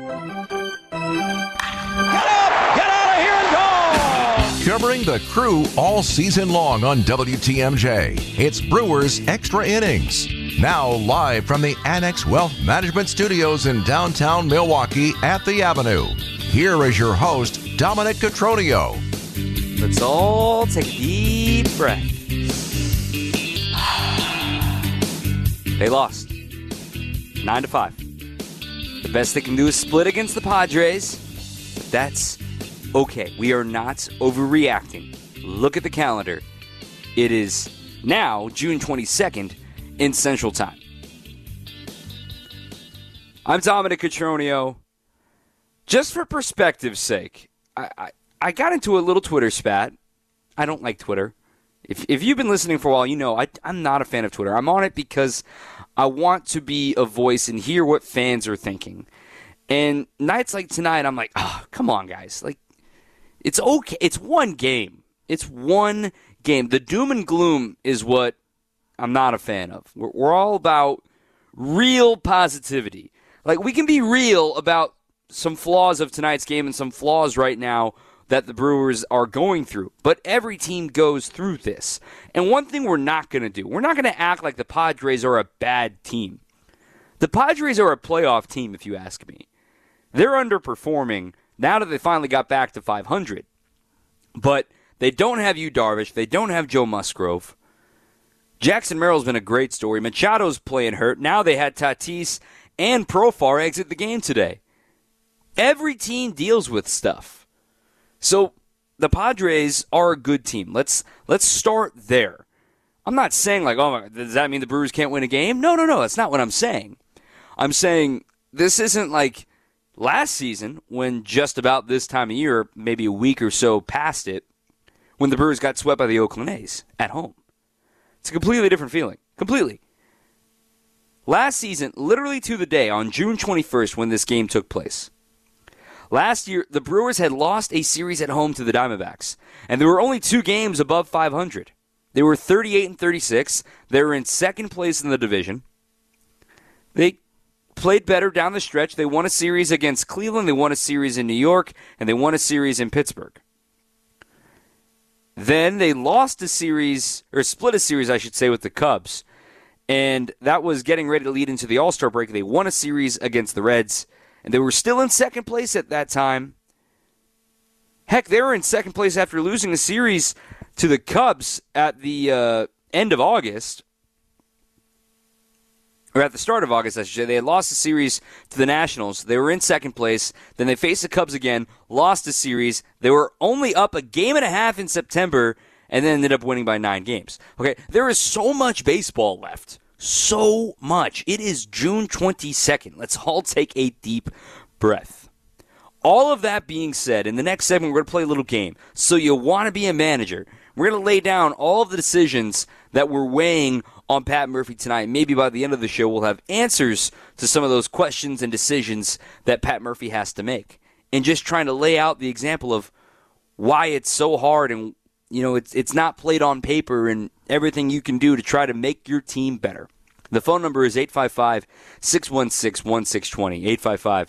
Covering the Crew all season long on WTMJ, it's Brewers Extra Innings. Now live from the Annex Wealth Management Studios in downtown Milwaukee at the Avenue. Here is your host, Dominic Cotroneo. Let's all take a deep breath. They lost 9-5. The best they can do is split against the Padres. But that's okay. We are not overreacting. Look at the calendar. It is now June 22nd in Central Time. I'm Dominic Cotroneo. Just for perspective's sake, I got into a little Twitter spat. I don't like Twitter. If you've been listening for a while, you know I'm not a fan of Twitter. I'm on it because I want to be a voice and hear what fans are thinking. And nights like tonight, I'm like, oh, come on, guys. Like, it's okay. It's one game. It's one game. The doom and gloom is what I'm not a fan of. We're all about real positivity. Like, we can be real about some flaws of tonight's game and some flaws right now that the Brewers are going through. But every team goes through this. And one thing we're not going to do, we're not going to act like the Padres are a bad team. The Padres are a playoff team, if you ask me. They're underperforming now that they finally got back to 500. But they don't have Yu Darvish. They don't have Joe Musgrove. Jackson Merrill's been a great story. Machado's playing hurt. Now they had Tatis and Profar exit the game today. Every team deals with stuff. So the Padres are a good team. Let's start there. I'm not saying like, oh, does that mean the Brewers can't win a game? No. That's not what I'm saying. I'm saying this isn't like last season when just about this time of year, maybe a week or so past it, when the Brewers got swept by the Oakland A's at home. It's a completely different feeling. Completely. Last season, literally to the day, on June 21st when this game took place, last year, the Brewers had lost a series at home to the Diamondbacks, and there were only 2 games above 500. They were 38-36. They were in second place in the division. They played better down the stretch. They won a series against Cleveland. They won a series in New York, and they won a series in Pittsburgh. Then they lost a series, or split a series, I should say, with the Cubs, and that was getting ready to lead into the All-Star break. They won a series against the Reds, and they were still in second place at that time. Heck, they were in second place after losing the series to the Cubs at the end of August. Or at the start of August, I should say. They had lost the series to the Nationals. They were in second place. Then they faced the Cubs again, lost the series. They were only up a game and a half in September, and then ended up winning by 9 games. Okay, there is so much baseball left. So much. It is June 22nd. Let's all take a deep breath. All of that being said, in the next segment, we're going to play a little game. So you want to be a manager. We're going to lay down all of the decisions that we're weighing on Pat Murphy tonight. Maybe by the end of the show, we'll have answers to some of those questions and decisions that Pat Murphy has to make. And just trying to lay out the example of why it's so hard and, you know, it's not played on paper and everything you can do to try to make your team better. The phone number is 855-616-1620.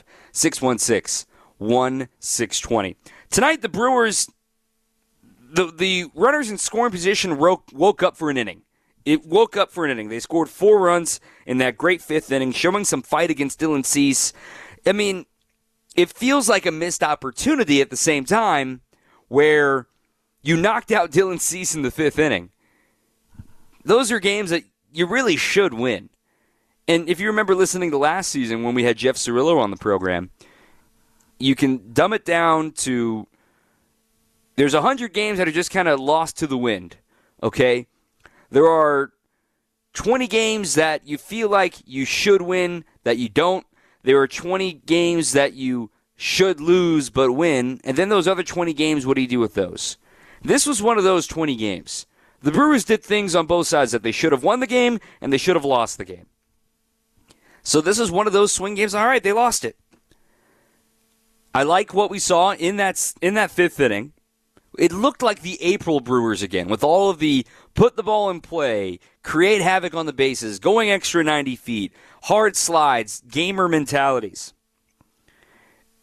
855-616-1620. Tonight, the Brewers, the runners in scoring position woke up for an inning. It woke up for an inning. They scored 4 runs in that great 5th inning, showing some fight against Dylan Cease. I mean, it feels like a missed opportunity at the same time where you knocked out Dylan Cease in the 5th inning. Those are games that you really should win. And if you remember listening to last season when we had Jeff Cirillo on the program, you can dumb it down to there's 100 games that are just kind of lost to the wind, okay? There are 20 games that you feel like you should win that you don't. There are 20 games that you should lose but win. And then those other 20 games, what do you do with those? This was one of those 20 games. The Brewers did things on both sides that they should have won the game and they should have lost the game. So this is one of those swing games. All right, they lost it. I like what we saw in that 5th inning. It looked like the April Brewers again, with all of the put the ball in play, create havoc on the bases, going extra 90 feet, hard slides, gamer mentalities.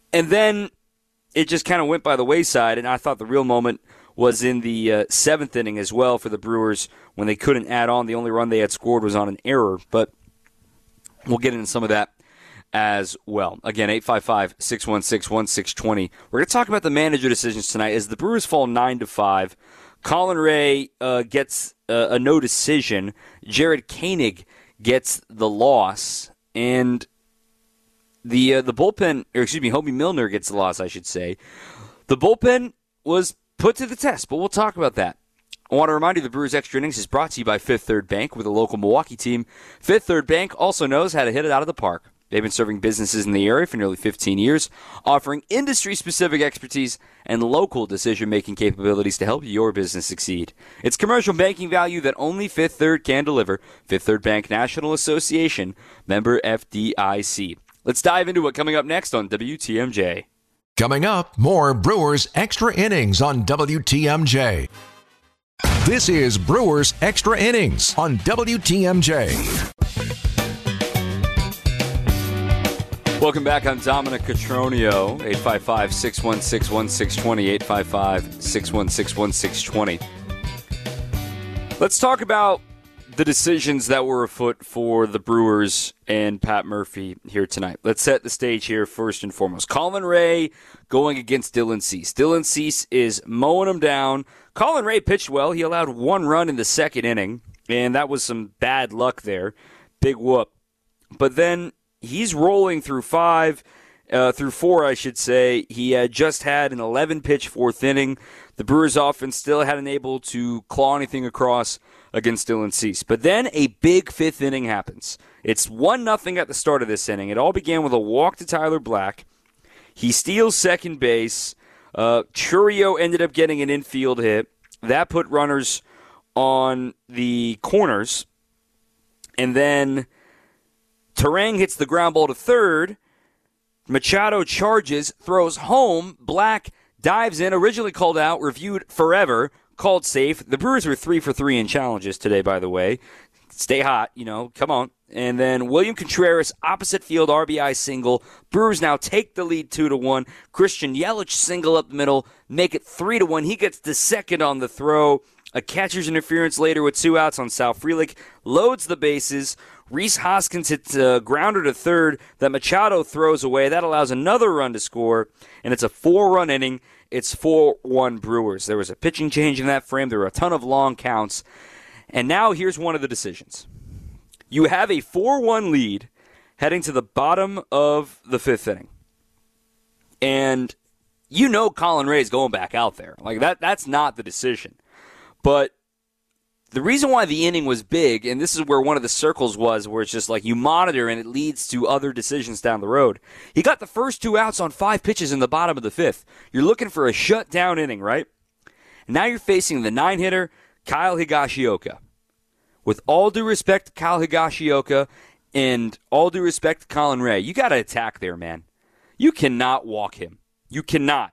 And then it just kind of went by the wayside, and I thought the real moment was in the seventh inning as well for the Brewers when they couldn't add on. The only run they had scored was on an error, but we'll get into some of that as well. Again, 855-616-1620. We're going to talk about the manager decisions tonight as the Brewers fall 9-5. Colin Ray gets a no decision. Jared Koenig gets the loss, and the bullpen, or excuse me, Hobie Milner gets the loss, I should say. The bullpen was put to the test, but we'll talk about that. I want to remind you the Brewers Extra Innings is brought to you by Fifth Third Bank with a local Milwaukee team. Fifth Third Bank also knows how to hit it out of the park. They've been serving businesses in the area for nearly 15 years, offering industry-specific expertise and local decision-making capabilities to help your business succeed. It's commercial banking value that only Fifth Third can deliver. Fifth Third Bank National Association, member FDIC. Let's dive into it coming up next on WTMJ. Coming up, more Brewers Extra Innings on WTMJ. This is Brewers Extra Innings on WTMJ. Welcome back. I'm Dominic Cotroneo, 855-616-1620, 855-616-1620. Let's talk about the decisions that were afoot for the Brewers and Pat Murphy here tonight. Let's set the stage here first and foremost. Colin Ray going against Dylan Cease. Dylan Cease is mowing him down. Colin Ray pitched well. He allowed one run in the second inning, and that was some bad luck there. Big whoop. But then he's rolling through four, I should say. He had just had an 11-pitch fourth inning. The Brewers offense still hadn't able to claw anything across against Dylan Cease. But then a big fifth inning happens. It's 1-0 at the start of this inning. It all began with a walk to Tyler Black. He steals second base. Churio ended up getting an infield hit. That put runners on the corners. And then Terang hits the ground ball to third. Machado charges, throws home. Black dives in, originally called out, reviewed forever, called safe. The Brewers were 3 for 3 in challenges today, by the way. Stay hot, come on. And then William Contreras, opposite field RBI single. Brewers now take the lead 2-1. Christian Yelich single up the middle, make it 3-1. He gets the second on the throw. A catcher's interference later with 2 outs on Sal Frelick. Loads the bases. Rhys Hoskins hits a grounder to third that Machado throws away. That allows another run to score, and it's a 4-run inning. It's 4-1 Brewers. There was a pitching change in that frame. There were a ton of long counts. And now here's one of the decisions. You have a 4-1 lead heading to the bottom of the fifth inning. And Colin Ray's going back out there. Like that's not the decision. But the reason why the inning was big, and this is where one of the circles was, where it's just like you monitor and it leads to other decisions down the road. He got the first 2 outs on 5 pitches in the bottom of the fifth. You're looking for a shutdown inning, right? And now you're facing the 9-hitter, Kyle Higashioka. With all due respect to Kyle Higashioka and all due respect to Colin Ray, you got to attack there, man. You cannot walk him. You cannot.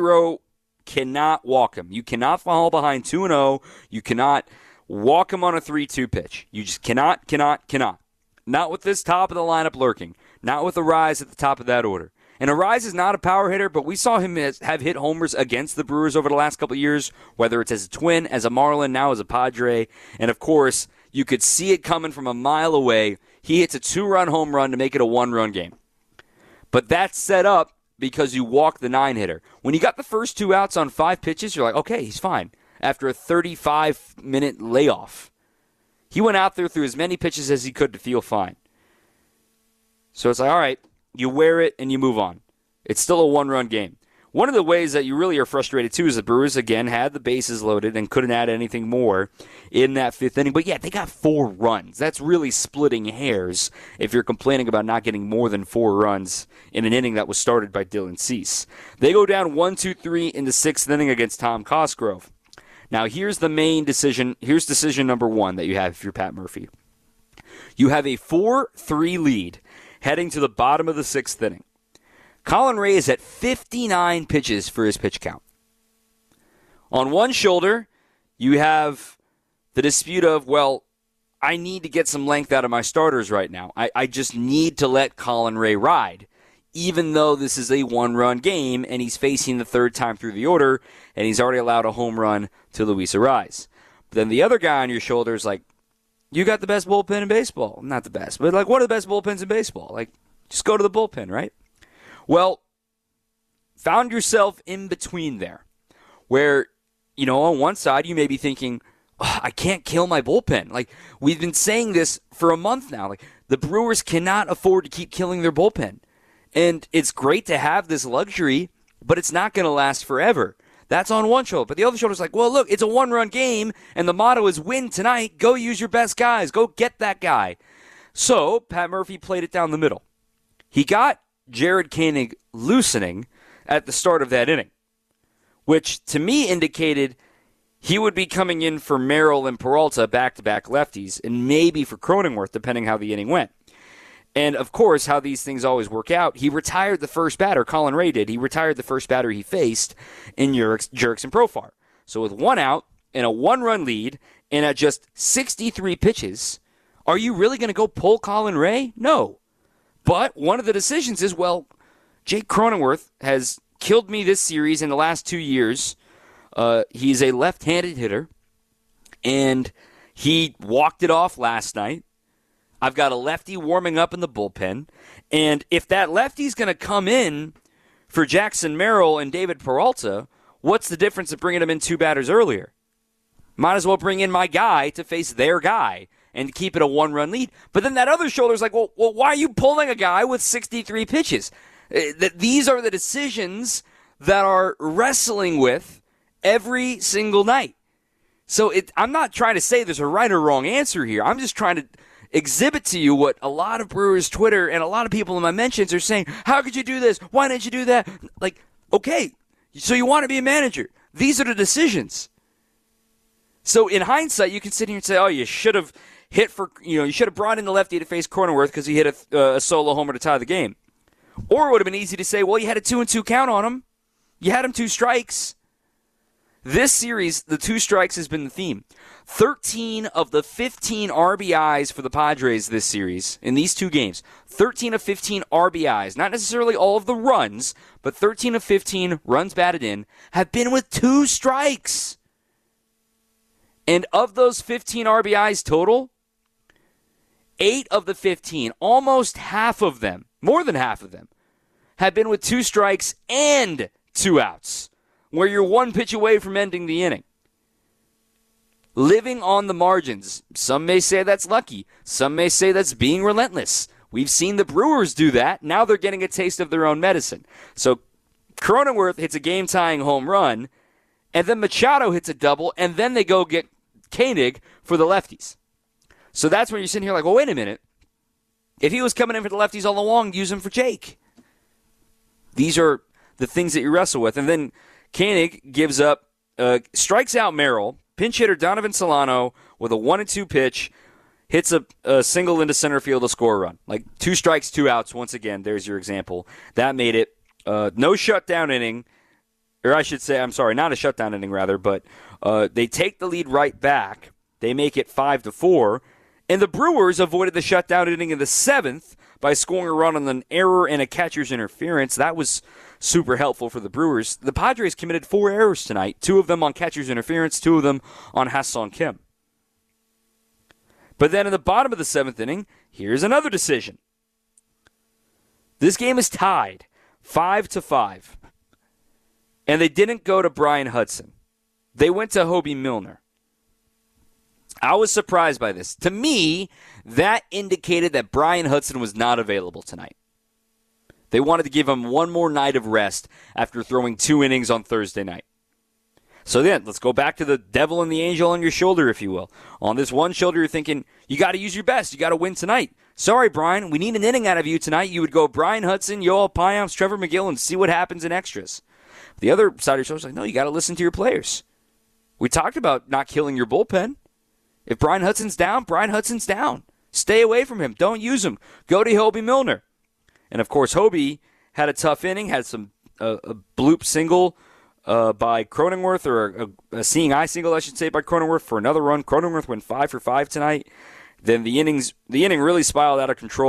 Cannot walk him. You cannot fall behind 2-0. You cannot walk him on a 3-2 pitch. You just cannot. Not with this top of the lineup lurking. Not with Arise at the top of that order. And Arise is not a power hitter, but we saw him have hit homers against the Brewers over the last couple of years, whether it's as a Twin, as a Marlin, now as a Padre. And, of course, you could see it coming from a mile away. He hits a 2-run home run to make it a 1-run game. But that's set up because you walk the 9-hitter. When you got the first 2 outs on 5 pitches, you're like, okay, he's fine. After a 35-minute layoff, he went out there through as many pitches as he could to feel fine. So it's like, all right, you wear it and you move on. It's still a 1-run game. One of the ways that you really are frustrated, too, is the Brewers, again, had the bases loaded and couldn't add anything more in that fifth inning. But, yeah, they got 4 runs. That's really splitting hairs if you're complaining about not getting more than 4 runs in an inning that was started by Dylan Cease. They go down 1-2-3 in the 6th inning against Tom Cosgrove. Now, here's the main decision. Here's decision number 1 that you have if you're Pat Murphy. You have a 4-3 lead heading to the bottom of the 6th inning. Colin Ray is at 59 pitches for his pitch count. On one shoulder, you have the dispute of, well, I need to get some length out of my starters right now. I just need to let Colin Ray ride. even though this is a one-run game and he's facing the third time through the order and he's already allowed a home run to Luis Arraez. But then the other guy on your shoulder is like, you got the best bullpen in baseball. Not the best, but like one of the best bullpens in baseball. Like, just go to the bullpen, right? Well, found yourself in between there where, on one side you may be thinking, I can't kill my bullpen. Like, we've been saying this for a month now. Like, the Brewers cannot afford to keep killing their bullpen. And it's great to have this luxury, but it's not going to last forever. That's on one shoulder. But the other shoulder's like, well, look, it's a one-run game, and the motto is win tonight. Go use your best guys. Go get that guy. So Pat Murphy played it down the middle. He got Jared Koenig loosening at the start of that inning, which to me indicated he would be coming in for Merrill and Peralta, back-to-back lefties, and maybe for Cronenworth, depending how the inning went. And, of course, how these things always work out, he retired the first batter, Colin Ray did. He retired the first batter he faced in Jurickson Profar. So with one out and a one-run lead and at just 63 pitches, are you really going to go pull Colin Ray? No. But one of the decisions is, well, Jake Cronenworth has killed me this series in the last 2 years. He's a left-handed hitter, and he walked it off last night. I've got a lefty warming up in the bullpen, and if that lefty's going to come in for Jackson Merrill and David Peralta, what's the difference of bringing him in two batters earlier? Might as well bring in my guy to face their guy and keep it a one-run lead. But then that other shoulder's like, well, why are you pulling a guy with 63 pitches? These are the decisions that are wrestling with every single night. So I'm not trying to say there's a right or wrong answer here. I'm just trying to exhibit to you what a lot of Brewers Twitter and a lot of people in my mentions are saying. How could you do this? Why didn't you do that? Like, okay, so you want to be a manager. These are the decisions. So in hindsight, you can sit here and say, oh, you should have you should have brought in the lefty to face Cronenworth because he hit a solo homer to tie the game. Or it would have been easy to say, well, you had a 2-2 count on him. You had him 2 strikes. This series, the 2 strikes has been the theme. 13 of the 15 RBIs for the Padres this series, in these 2 games, 13 of 15 RBIs, not necessarily all of the runs, but 13 of 15 runs batted in, have been with 2 strikes. And of those 15 RBIs total, 8 of the 15, almost half of them, more than half of them, have been with 2 strikes and 2 outs, where you're 1 pitch away from ending the inning. Living on the margins. Some may say that's lucky. Some may say that's being relentless. We've seen the Brewers do that. Now they're getting a taste of their own medicine. So Cronenworth hits a game-tying home run, and then Machado hits a double, and then they go get Koenig for the lefties. So that's when you're sitting here like, well, wait a minute. If he was coming in for the lefties all along, use him for Jake. These are the things that you wrestle with. And then Koenig gives up, strikes out Merrill, pinch hitter Donovan Solano with a 1-2 pitch, hits a single into center field to score a run. Like 2 strikes, 2 outs. Once again, there's your example. That made it no shutdown inning, or I should say, I'm sorry, not a shutdown inning rather, but they take the lead right back. They make it 5-4, and the Brewers avoided the shutdown inning in the 7th by scoring a run on an error and a catcher's interference. That was super helpful for the Brewers. The Padres committed 4 errors tonight, 2 of them on catcher's interference, 2 of them on Ha-Seong Kim. But then in the bottom of the 7th inning, here's another decision. This game is tied 5-5. And they didn't go to Brian Hudson. They went to Hobie Milner. I was surprised by this. To me, that indicated that Brian Hudson was not available tonight. They wanted to give him one more night of rest after throwing 2 innings on Thursday night. So then, let's go back to the devil and the angel on your shoulder, if you will. On this one shoulder, you're thinking, you got to use your best. You got to win tonight. Sorry, Brian, we need an inning out of you tonight. You would go Brian Hudson, Yoel Payamps, Trevor McGill, and see what happens in extras. The other side of your shoulder is like, no, you got to listen to your players. We talked about not killing your bullpen. If Brian Hudson's down, Brian Hudson's down. Stay away from him. Don't use him. Go to Hobie Milner. And, of course, Hobie had a tough inning, had some a bloop single by Cronenworth, or a seeing eye single, I should say, by Cronenworth for another run. Cronenworth went 5 for 5 tonight. Then the inning really spiraled out of control.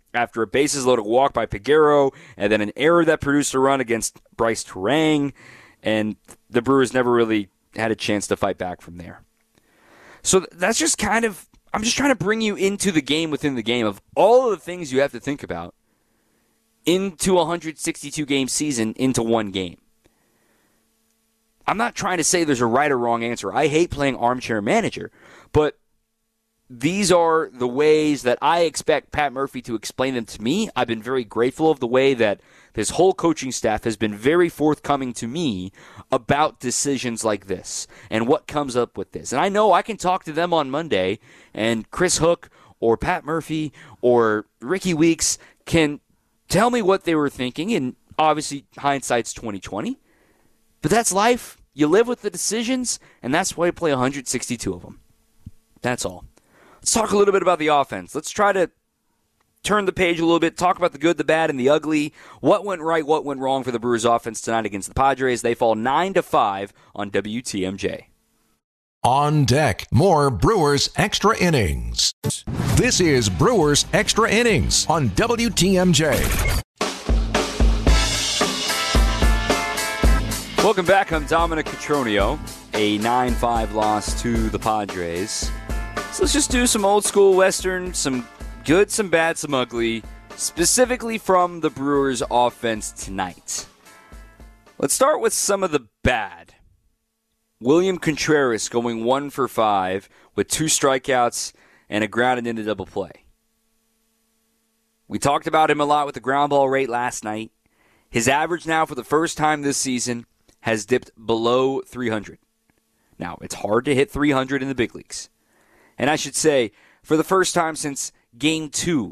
after a bases-loaded walk by Peguero, and then an error that produced a run against Bryce Terang, and the Brewers never really had a chance to fight back from there. So that's just kind of, I'm just trying to bring you into the game within the game of all of the things you have to think about into a 162-game season into one game. I'm not trying to say there's a right or wrong answer. I hate playing armchair manager, but these are the ways that I expect Pat Murphy to explain them to me. I've been very grateful of the way that this whole coaching staff has been very forthcoming to me about decisions like this and what comes up with this. And I know I can talk to them on Monday, and Chris Hook or Pat Murphy or Ricky Weeks can tell me what they were thinking, and obviously hindsight's 2020. But that's life. You live with the decisions, and that's why you play 162 of them. That's all. Let's talk a little bit about the offense. Let's try to turn the page a little bit, talk about the good, the bad, and the ugly. What went right, what went wrong for the Brewers offense tonight against the Padres? They fall 9-5 on WTMJ. On deck, more Brewers Extra Innings. This is Brewers Extra Innings on WTMJ. Welcome back. I'm Dominic Cotroneo. A 9-5 loss to the Padres. So let's just do some old school Western, some good, some bad, some ugly, specifically from the Brewers offense tonight. Let's start with some of the bad. William Contreras going 1 for 5 with 2 strikeouts and a grounded into double play. We talked about him a lot with the ground ball rate last night. His average now for the first time this season has dipped below 300. Now, it's hard to hit 300 in the big leagues. And I should say, for the first time since game 6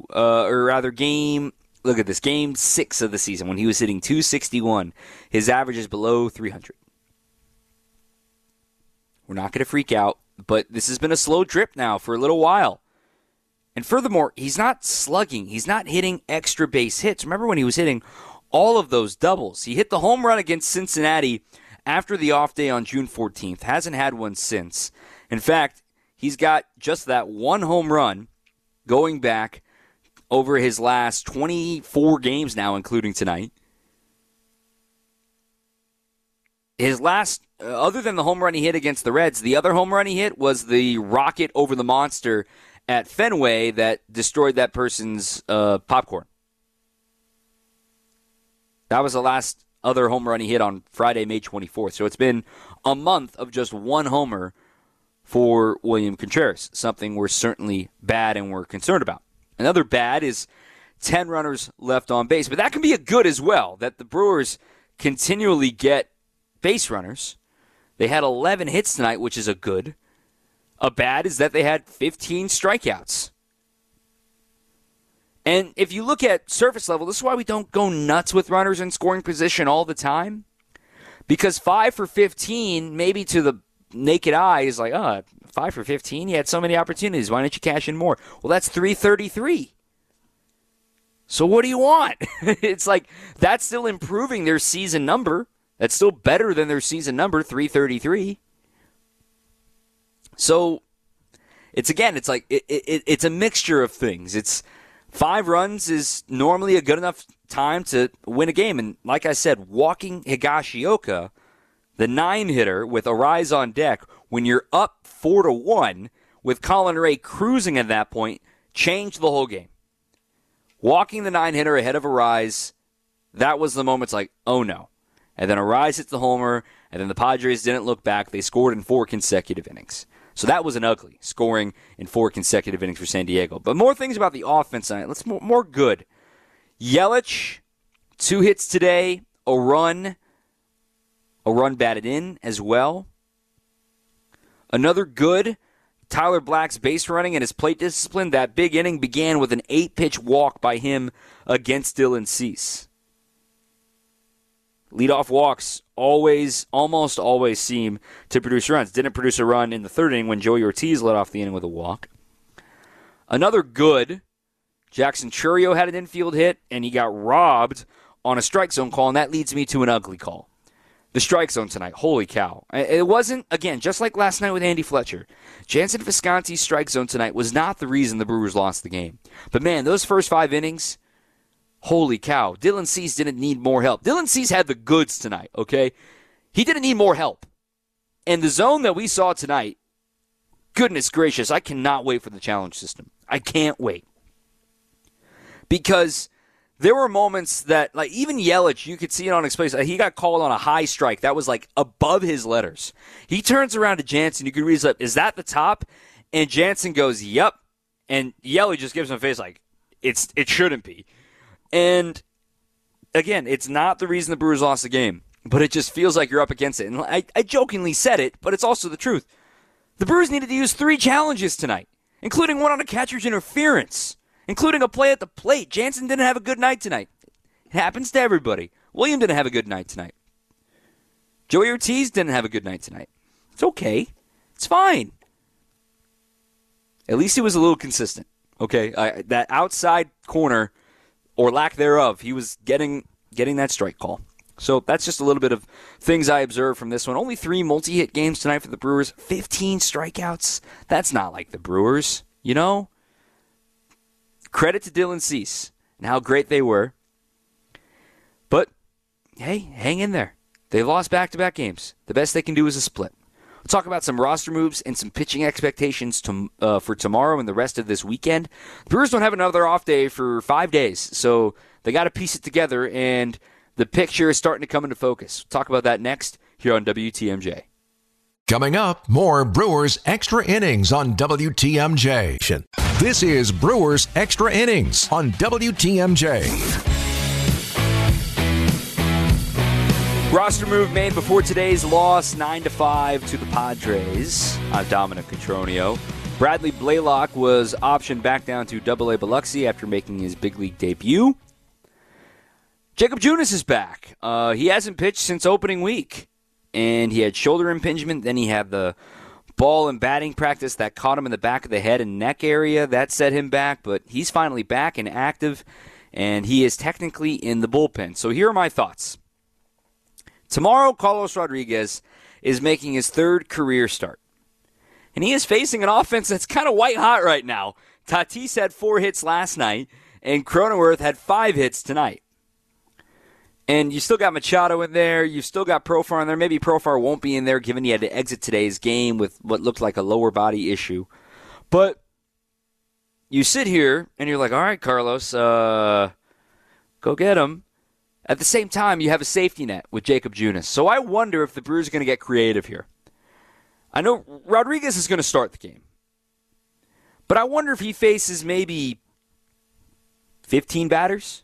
of the season, when he was hitting 261, his average is below 300. We're not going to freak out, but this has been a slow drip now for a little while. And furthermore, he's not slugging. He's not hitting extra base hits. Remember when he was hitting all of those doubles? He hit the home run against Cincinnati after the off day on June 14th. Hasn't had one since. In fact, he's got just that one home run going back over his last 24 games now, including tonight. His last, other than the home run he hit against the Reds, the other home run he hit was the rocket over the monster at Fenway that destroyed that person's popcorn. That was the last other home run he hit on Friday, May 24th. So it's been a month of just one homer for William Contreras, something we're certainly bad and we're concerned about. Another bad is 10 runners left on base, but that can be a good as well, that the Brewers continually get base runners. They had 11 hits tonight, which is a good. A bad is that they had 15 strikeouts. And if you look at surface level, this is why we don't go nuts with runners in scoring position all the time. Because 5 for 15, maybe to the naked eye, is like, 5 for 15? You had so many opportunities. Why don't you cash in more? Well, that's 333. So what do you want? It's like, that's still improving their season number. That's still better than their season number, 333. So, it's like, it's a mixture of things. It's 5 runs is normally a good enough time to win a game. And like I said, walking Higashioka, the 9-hitter with Arise on deck, when you're up 4-1 with Colin Ray cruising at that point, changed the whole game. Walking the 9-hitter ahead of Arise, that was the moment. It's like, oh no. And then Arise hits the homer, and then the Padres didn't look back. They scored in 4 consecutive innings. So that was an ugly, scoring in 4 consecutive innings for San Diego. But more things about the offense tonight. Let's more good. Yelich, 2 hits today, a run batted in as well. Another good, Tyler Black's base running and his plate discipline. That big inning began with an 8-pitch walk by him against Dylan Cease. Leadoff walks almost always seem to produce runs. Didn't produce a run in the 3rd inning when Joey Ortiz led off the inning with a walk. Another good, Jackson Chourio had an infield hit, and he got robbed on a strike zone call, and that leads me to an ugly call. the strike zone tonight. Holy cow. It wasn't, again, just like last night with Andy Fletcher. Jansen Visconti's strike zone tonight was not the reason the Brewers lost the game. But, man, those first 5 innings, holy cow. Dylan Cease didn't need more help. Dylan Cease had the goods tonight, okay? He didn't need more help. And the zone that we saw tonight, goodness gracious, I cannot wait for the challenge system. I can't wait. Because there were moments that, like, even Yelich, you could see it on his face. He got called on a high strike. That was, like, above his letters. He turns around to Jansen. You could read his lip. Is that the top? And Jansen goes, yep. And Yelich just gives him a face like, it shouldn't be. And, again, it's not the reason the Brewers lost the game. But it just feels like you're up against it. And I jokingly said it, but it's also the truth. The Brewers needed to use 3 challenges tonight, including one on a catcher's interference, including a play at the plate. Jansen didn't have a good night tonight. It happens to everybody. William didn't have a good night tonight. Joey Ortiz didn't have a good night tonight. It's okay. It's fine. At least he was a little consistent. Okay, that outside corner, or lack thereof, he was getting that strike call. So that's just a little bit of things I observed from this one. Only 3 multi-hit games tonight for the Brewers. 15 strikeouts. That's not like the Brewers, you know? Credit to Dylan Cease and how great they were. But, hey, hang in there. They lost back-to-back games. The best they can do is a split. We'll talk about some roster moves and some pitching expectations for tomorrow and the rest of this weekend. The Brewers don't have another off day for 5 days, so they got to piece it together, and the picture is starting to come into focus. We'll talk about that next here on WTMJ. Coming up, more Brewers Extra Innings on WTMJ. This is Brewers Extra Innings on WTMJ. Roster move made before today's loss, 9-5 to the Padres. I'm Dominic Cotroneo. Bradley Blaylock was optioned back down to AA Biloxi after making his big league debut. Jacob Junis is back. He hasn't pitched since opening week, and he had shoulder impingement. Then he had the ball and batting practice that caught him in the back of the head and neck area. That set him back, but he's finally back and active, and he is technically in the bullpen. So here are my thoughts. Tomorrow, Carlos Rodriguez is making his 3rd career start, and he is facing an offense that's kind of white hot right now. Tatis had 4 hits last night, and Cronenworth had 5 hits tonight. And you still got Machado in there. You've still got Profar in there. Maybe Profar won't be in there given he had to exit today's game with what looked like a lower body issue. But you sit here and you're like, all right, Carlos, go get him. At the same time, you have a safety net with Jacob Junis. So I wonder if the Brewers are going to get creative here. I know Rodriguez is going to start the game. But I wonder if he faces maybe 15 batters.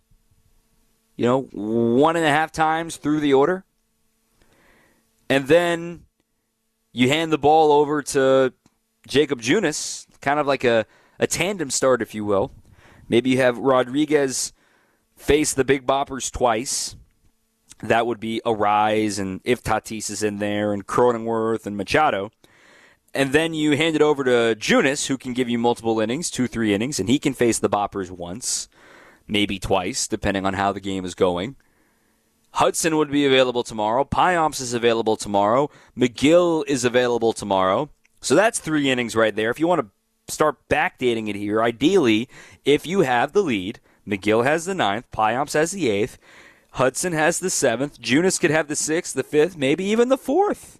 1.5 times through the order. And then you hand the ball over to Jacob Junis, kind of like a tandem start, if you will. Maybe you have Rodriguez face the big boppers twice. That would be Arise, and if Tatis is in there, and Cronenworth and Machado. And then you hand it over to Junis, who can give you multiple innings, 2-3 innings, and he can face the boppers once. Maybe twice, depending on how the game is going. Hudson would be available tomorrow. Payamps is available tomorrow. McGill is available tomorrow. So that's 3 innings right there. If you want to start backdating it here, ideally, if you have the lead, McGill has the 9th, Payamps has the 8th, Hudson has the 7th, Junis could have the 6th, the 5th, maybe even the 4th.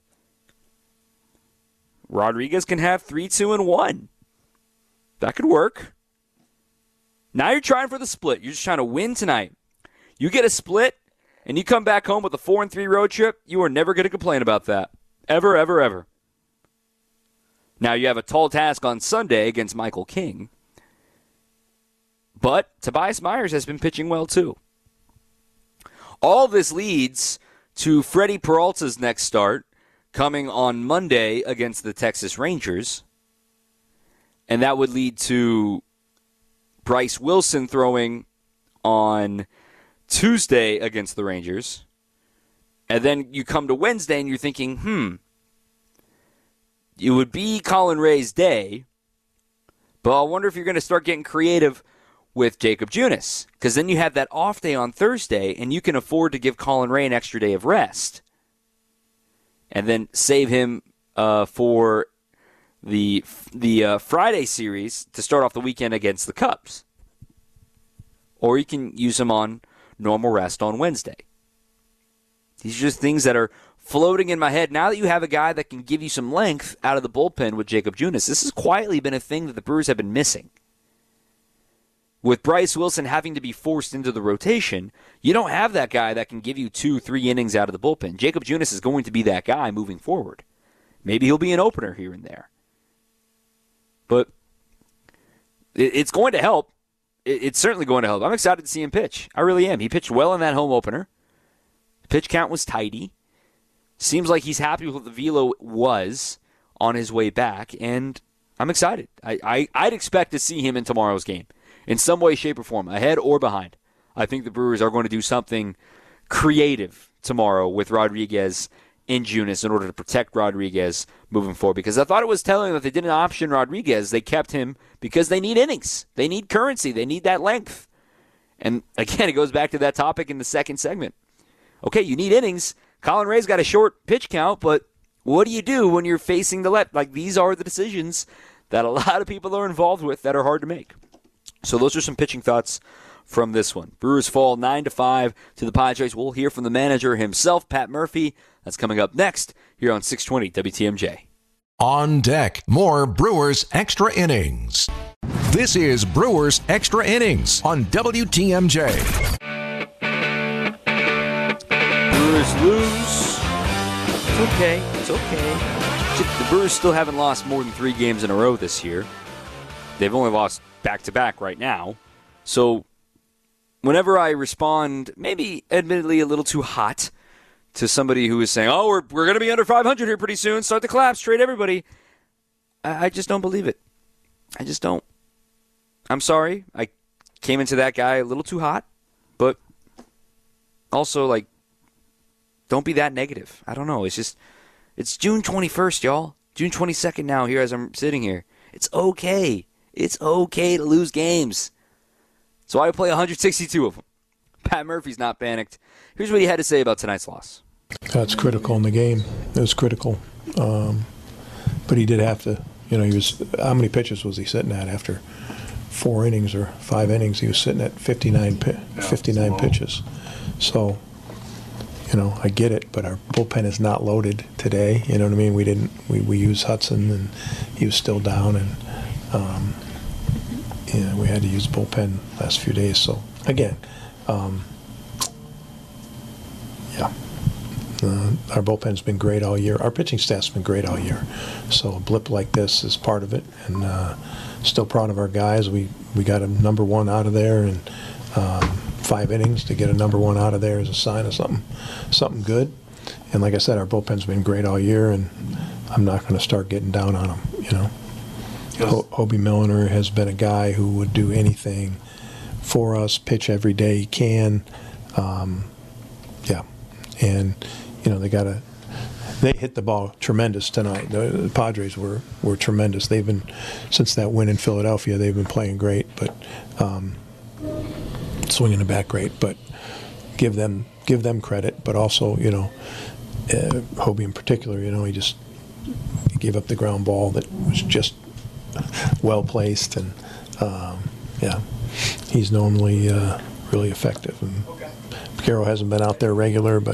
Rodriguez can have 3, 2, and 1. That could work. Now you're trying for the split. You're just trying to win tonight. You get a split, and you come back home with a 4-3 road trip, you are never going to complain about that. Ever, ever, ever. Now you have a tall task on Sunday against Michael King. But Tobias Myers has been pitching well, too. All this leads to Freddie Peralta's next start coming on Monday against the Texas Rangers. And that would lead to Bryce Wilson throwing on Tuesday against the Rangers. And then you come to Wednesday and you're thinking, it would be Colin Ray's day, but I wonder if you're going to start getting creative with Jacob Junis, because then you have that off day on Thursday, and you can afford to give Colin Ray an extra day of rest. and then save him for the Friday series to start off the weekend against the Cubs. Or you can use him on normal rest on Wednesday. These are just things that are floating in my head. Now that you have a guy that can give you some length out of the bullpen with Jakob Junis, this has quietly been a thing that the Brewers have been missing. With Bryce Wilson having to be forced into the rotation, you don't have that guy that can give you 2-3 innings out of the bullpen. Jakob Junis is going to be that guy moving forward. Maybe he'll be an opener here and there. But it's going to help. It's certainly going to help. I'm excited to see him pitch. I really am. He pitched well in that home opener. The pitch count was tidy. Seems like he's happy with what the velo was on his way back, and I'm excited. I'd expect to see him in tomorrow's game in some way, shape, or form, ahead or behind. I think the Brewers are going to do something creative tomorrow with Rodriguez and Junis in order to protect Rodriguez moving forward, because I thought it was telling that they didn't option Rodriguez. They kept him because they need innings. They need currency. They need that length. And again, it goes back to that topic in the second segment. Okay, you need innings. Colin Ray's got a short pitch count, but what do you do when you're facing the left? Like, these are the decisions that a lot of people are involved with that are hard to make. So those are some pitching thoughts from this one. Brewers fall 9-5 to the Padres. We'll hear from the manager himself, Pat Murphy. That's coming up next here on 620 WTMJ. On deck, more Brewers Extra Innings. This is Brewers Extra Innings on WTMJ. Brewers lose. It's okay. It's okay. The Brewers still haven't lost more than 3 games in a row this year. They've only lost back-to-back right now. So whenever I respond, maybe admittedly a little too hot, to somebody who is saying, oh, we're going to be under 500 here pretty soon, start the collapse, trade everybody, I just don't believe it. I just don't. I'm sorry. I came into that guy a little too hot, but also, like, don't be that negative. I don't know. It's June 21st, y'all. June 22nd now here as I'm sitting here. It's okay. It's okay to lose games. So I play 162 of them. Pat Murphy's not panicked. Here's what he had to say about tonight's loss. That's critical in the game. It was critical. But he did have to, how many pitches was he sitting at after 4 innings or 5 innings? He was sitting at 59 pitches. So, I get it, but our bullpen is not loaded today. You know what I mean? We used Hudson, and he was still down, and we had to use bullpen last few days. So, again, our bullpen's been great all year. Our pitching staff's been great all year. So a blip like this is part of it, and still proud of our guys. We got a number 1 out of there, and 5 innings to get a number 1 out of there is a sign of something good. And like I said, our bullpen's been great all year, and I'm not going to start getting down on them. Hobie Milliner has been a guy who would do anything for us, pitch every day he can. And they hit the ball tremendous tonight. The Padres were tremendous. They've been, since that win in Philadelphia, they've been playing great, but swinging the bat great. But give them credit. But also, Hobie in particular, he gave up the ground ball that was just well placed, and he's normally really effective. And Carroll hasn't been out there regular, but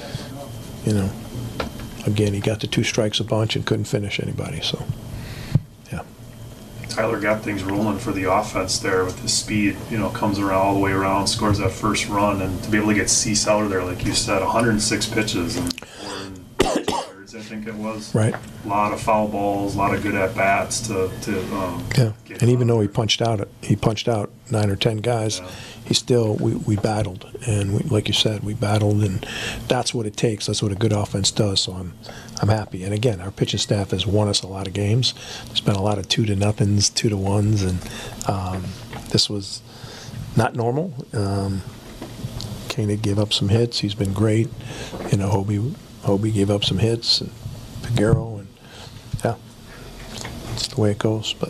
again, he got the 2 strikes a bunch and couldn't finish anybody. So, yeah. Tyler got things rolling for the offense there with his speed. Comes around all the way around, scores that first run, and to be able to get C. Seller there, like you said, 106 pitches and 4 2/3, I think it was. Right. A lot of foul balls, a lot of good at bats to and even though he punched out 9 or 10 guys. Yeah. He still, we battled, and like you said, we battled, and that's what it takes. That's what a good offense does. So I'm happy. And again, our pitching staff has won us a lot of games. There's been a lot of 2-0s, 2-1s, and this was not normal. Koenig gave up some hits. He's been great. Hobie gave up some hits, and Figueroa, and it's the way it goes. But.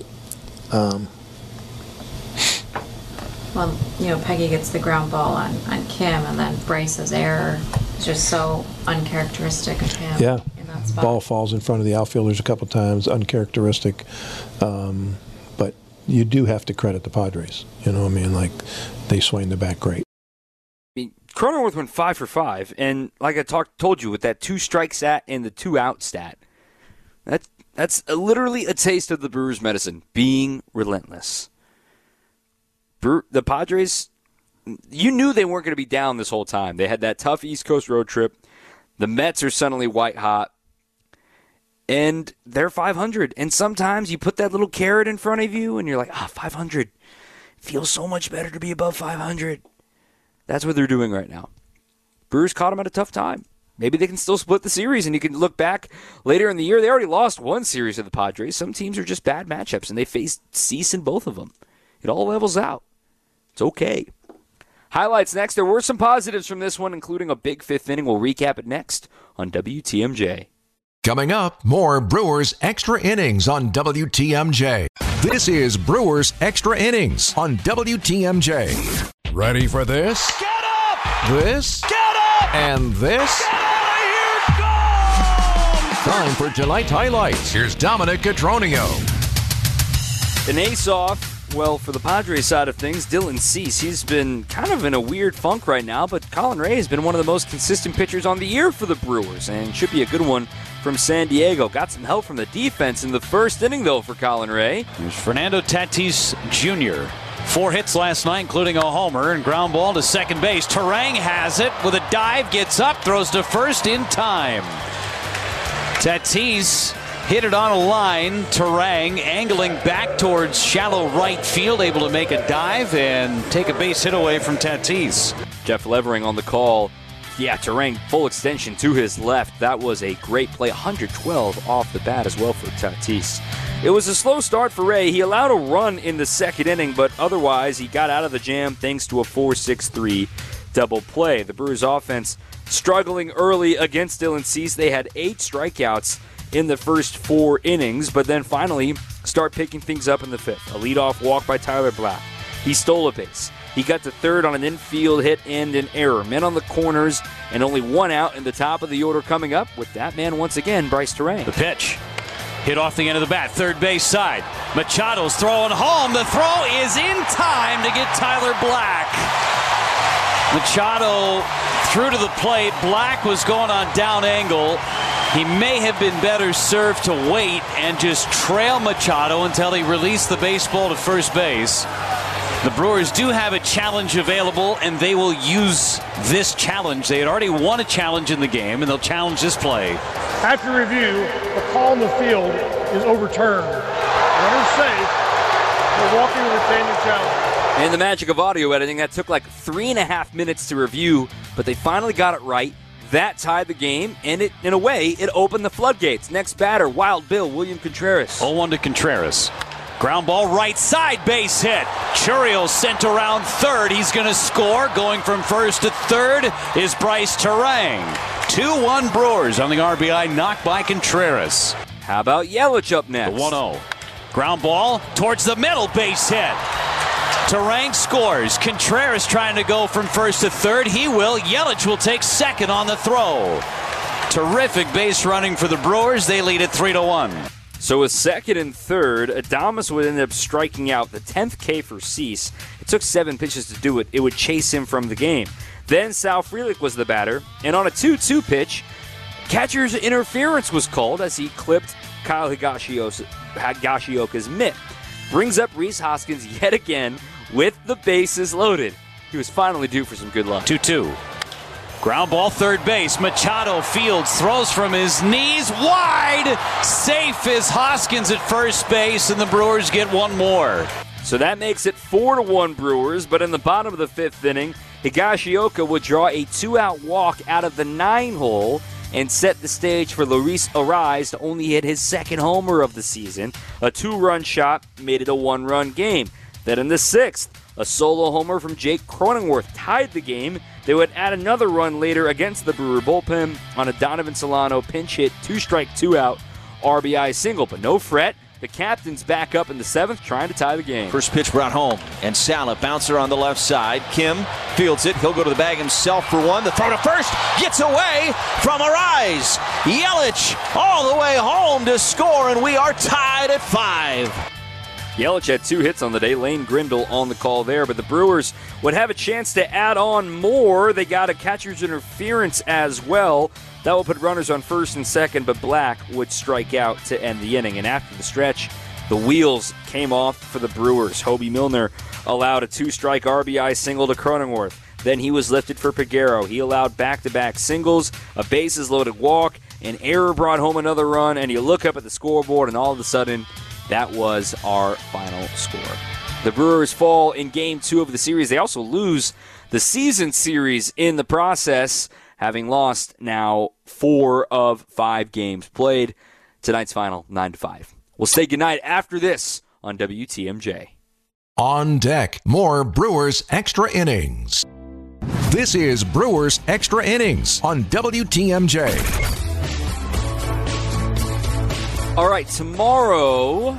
Well, Peggy gets the ground ball on Kim, and then Bryce's error is just so uncharacteristic of him. Yeah. In that spot. Ball falls in front of the outfielders a couple times, uncharacteristic. But you do have to credit the Padres. You know what I mean? Like, they swing the bat great. I mean, Cronenworth went 5 for 5, and like I told you, with that 2-strike stat and the 2-out stat, that's literally a taste of the Brewers' medicine, being relentless. The Padres, you knew they weren't going to be down this whole time. They had that tough East Coast road trip. The Mets are suddenly white hot, and they're 500. And sometimes you put that little carrot in front of you, and you're like, 500. Feels so much better to be above 500. That's what they're doing right now. Brewers caught them at a tough time. Maybe they can still split the series, and you can look back later in the year. They already lost one series to the Padres. Some teams are just bad matchups, and they faced Cease in both of them. It all levels out. It's okay. Highlights next. There were some positives from this one, including a big fifth inning. We'll recap it next on WTMJ. Coming up, more Brewers Extra Innings on WTMJ. This is Brewers Extra Innings on WTMJ. Ready for this? Get up! This? Get up! And this? Get out of here! Go! Time for tonight's highlights. Here's Dominic Cotroneo. An ace-off. Well, for the Padres side of things, Dylan Cease, he's been kind of in a weird funk right now, but Colin Ray has been one of the most consistent pitchers on the year for the Brewers, and should be a good one from San Diego. Got some help from the defense in the first inning, though, for Colin Ray. Here's Fernando Tatis Jr. 4 hits last night, including a homer, and ground ball to second base. Turang has it with a dive, gets up, throws to first in time. Tatis hit it on a line. Turang angling back towards shallow right field, able to make a dive and take a base hit away from Tatis. Jeff Levering on the call. Yeah, Turang full extension to his left. That was a great play. 112 off the bat as well for Tatis. It was a slow start for Ray. He allowed a run in the second inning, but otherwise he got out of the jam thanks to a 4-6-3 double play. The Brewers offense struggling early against Dylan Cease. They had 8 strikeouts in the first 4 innings, but then finally start picking things up in the 5th. A leadoff walk by Tyler Black. He stole a base. He got to third on an infield hit and an error. Men on the corners and only 1 out in the top of the order coming up with that man once again, Bryce Turang. The pitch. Hit off the end of the bat, third base side. Machado's throwing home. The throw is in time to get Tyler Black. Machado threw to the plate. Black was going on down angle. He may have been better served to wait and just trail Machado until he released the baseball to first base. The Brewers do have a challenge available, and they will use this challenge. They had already won a challenge in the game, and they'll challenge this play. After review, the call in the field is overturned. Runner's safe. Milwaukee will retain the challenge. And the magic of audio editing, that took like 3.5 minutes to review, but they finally got it right. That tied the game, and it, in a way, it opened the floodgates. Next batter, Wild Bill, William Contreras. 0-1 to Contreras. Ground ball right side, base hit. Churiel sent around third. He's going to score. Going from first to third is Bryce Turang. 2-1 Brewers on the RBI knock by Contreras. How about Yelich up next? The 1-0. Ground ball towards the middle, base hit. Turang scores. Contreras trying to go from first to third. He will. Yelich will take second on the throw. Terrific base running for the Brewers. They lead it 3-1. So with second and third, Adames would end up striking out the 10th K for Cease. It took 7 pitches to do it. It would chase him from the game. Then Sal Frelick was the batter, and on a 2-2 pitch, catcher's interference was called as he clipped Kyle Higashioka's mitt. Brings up Rhys Hoskins yet again with the bases loaded. He was finally due for some good luck. 2-2. Ground ball, third base. Machado fields, throws from his knees, wide. Safe is Hoskins at first base, and the Brewers get one more. So that makes it 4-1 Brewers, but in the bottom of the 5th inning, Higashioka would draw a 2-out walk out of the 9-hole and set the stage for Luis Arraez to only hit his 2nd homer of the season. A 2-run shot made it a 1-run game. Then in the 6th, a solo homer from Jake Cronenworth tied the game. They would add another run later against the Brewer bullpen on a Donovan Solano pinch hit, 2-strike, 2-out RBI single. But no fret, The captain's back up in the 7th, trying to tie the game. First pitch brought home, and Sala, bouncer on the left side. Kim fields it. He'll go to the bag himself for one. The throw to first gets away from Arise. Yelich all the way home to score, and we are tied at 5. Yelich had 2 hits on the day. Lane Grindle on the call there, but the Brewers would have a chance to add on more. They got a catcher's interference as well. That will put runners on first and second, but Black would strike out to end the inning. And after the stretch, the wheels came off for the Brewers. Hobie Milner allowed a 2-strike RBI single to Cronenworth. Then he was lifted for Peguero. He allowed back-to-back singles, a bases-loaded walk, an error brought home another run, and you look up at the scoreboard, and all of a sudden, that was our final score. The Brewers fall in Game 2 of the series. They also lose the season series in the process, having lost now 4 of 5 games played. Tonight's final, 9-5. We'll say goodnight after this on WTMJ. On deck, more Brewers Extra Innings. This is Brewers Extra Innings on WTMJ. All right, tomorrow,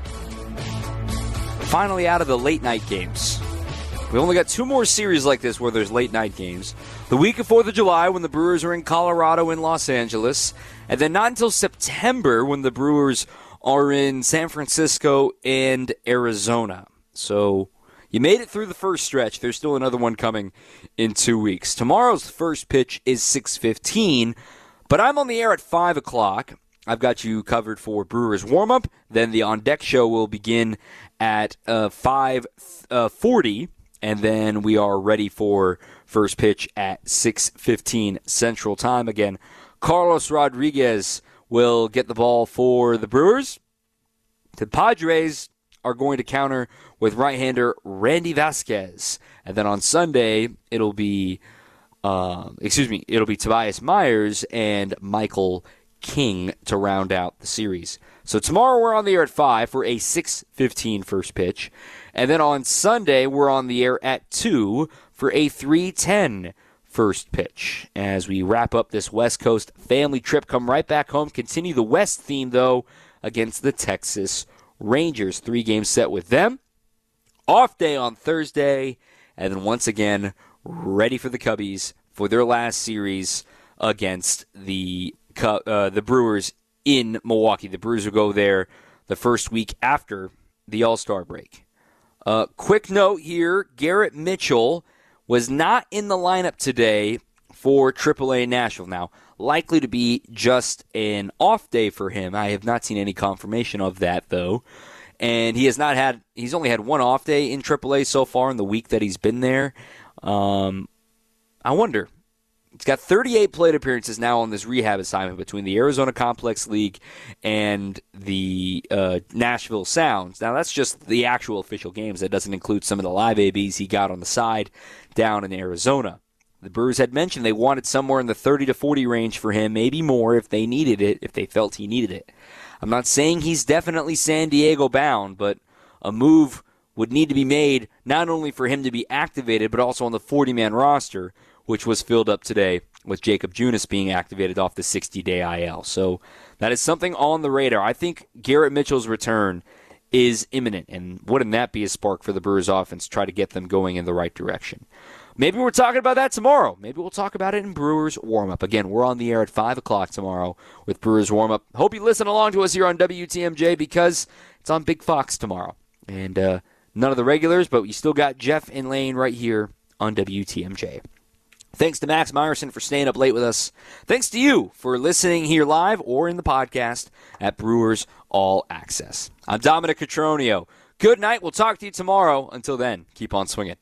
finally out of the late night games. We only got 2 more series like this where there's late night games. The week of 4th of July when the Brewers are in Colorado and Los Angeles. And then not until September when the Brewers are in San Francisco and Arizona. So you made it through the first stretch. There's still another one coming in 2 weeks. Tomorrow's first pitch is 6:15, but I'm on the air at 5 o'clock. I've got you covered for Brewers warm-up. Then the On Deck show will begin at 5:40. And then we are ready for first pitch at 6:15 Central Time. Again, Carlos Rodriguez will get the ball for the Brewers. The Padres are going to counter with right-hander Randy Vasquez. And then on Sunday, it'll be Tobias Myers and Michael King to round out the series. So tomorrow we're on the air at 5 for a 6:15 first pitch. And then on Sunday we're on the air at 2 for a 3:10 first pitch. As we wrap up this West Coast family trip, come right back home, continue the West theme, though, against the Texas Rangers. 3-game set with them. Off day on Thursday. And then once again, ready for the Cubbies for their last series against the Brewers in Milwaukee. The Brewers will go there the first week after the All-Star break. Quick note here, Garrett Mitchell was not in the lineup today for AAA Nashville. Now, likely to be just an off day for him. I have not seen any confirmation of that, though. And he's only had one off day in AAA so far in the week that he's been there. I wonder. He's got 38 plate appearances now on this rehab assignment between the Arizona Complex League and the Nashville Sounds. Now, that's just the actual official games. That doesn't include some of the live ABs he got on the side down in Arizona. The Brewers had mentioned they wanted somewhere in the 30 to 40 range for him, maybe more if they needed it, if they felt he needed it. I'm not saying he's definitely San Diego bound, but a move would need to be made not only for him to be activated, but also on the 40-man roster, which was filled up today with Jacob Junis being activated off the 60-day IL. So that is something on the radar. I think Garrett Mitchell's return is imminent, and wouldn't that be a spark for the Brewers offense to try to get them going in the right direction? Maybe we're talking about that tomorrow. Maybe we'll talk about it in Brewers Warm-Up. Again, we're on the air at 5 o'clock tomorrow with Brewers Warm-Up. Hope you listen along to us here on WTMJ because it's on Big Fox tomorrow. And none of the regulars, but we still got Jeff and Lane right here on WTMJ. Thanks to Max Meyerson for staying up late with us. Thanks to you for listening here live or in the podcast at Brewers All Access. I'm Dominic Cotroneo. Good night. We'll talk to you tomorrow. Until then, keep on swinging.